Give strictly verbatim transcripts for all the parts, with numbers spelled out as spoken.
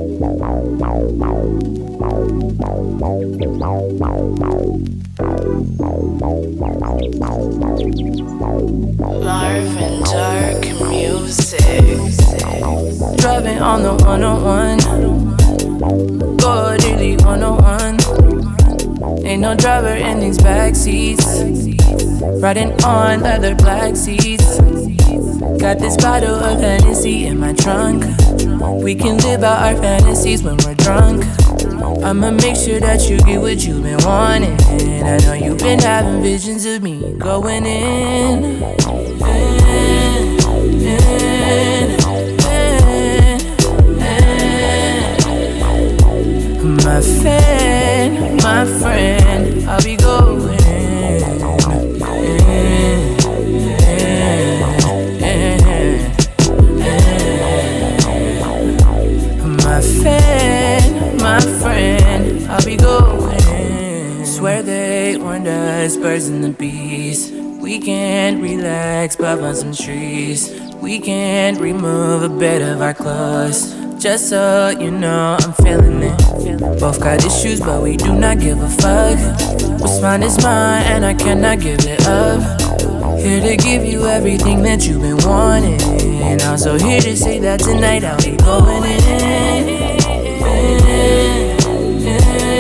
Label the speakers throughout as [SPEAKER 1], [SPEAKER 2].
[SPEAKER 1] Marvin Dark music. Driving on the one oh one, go daily one oh one. Ain't no driver in these back seats, riding on leather black seats. Got this bottle of Hennessy in my trunk. We can live out our fantasies when we're drunk. I'ma make sure that you get what you've been wanting. I know you've been having visions of me going in, in, in, in, in. My fan, my friend, I'll be going in, in, in. My fan, my friend, I'll be going. Swear they warned us, birds and the bees. We can't relax, puff on some trees. We can't remove a bit of our clothes. Just so you know, I'm feeling it. Both got issues, but we do not give a fuck. What's mine is mine, and I cannot give it up. Here to give you everything that you've been wanting. And also here to say that tonight I'll be going in, in, in,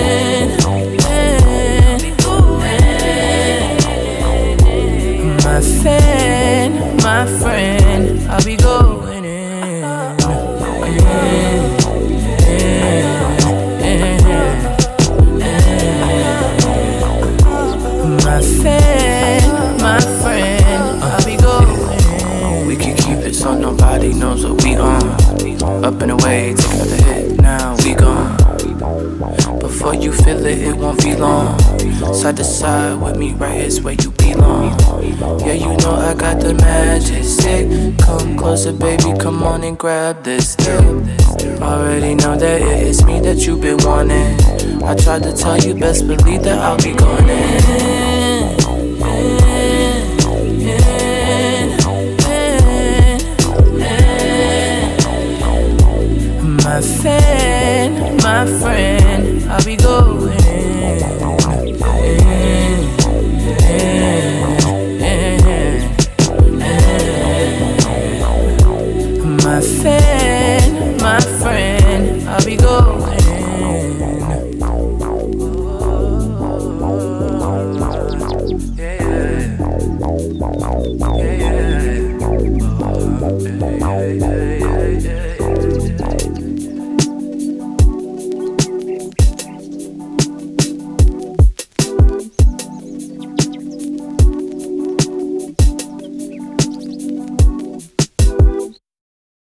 [SPEAKER 1] in. My fan, my friend, I'll be going in, in, in, in. My fan, my friend, I'll be going.
[SPEAKER 2] We can keep it so nobody knows what we on. Up and away, take another hit, now we gone. Before you feel it, it won't be long. Side to side with me, right here's where you belong. Yeah, you know I got the magic stick. Come closer, baby, come on and grab this stick. Already know that it is me that you've been wanting. I tried to tell you, best believe that I'll be going in, in, in, in.
[SPEAKER 1] My fan, my friend, I'll be going in, in, in, in. My fan, my friend, I'll be going.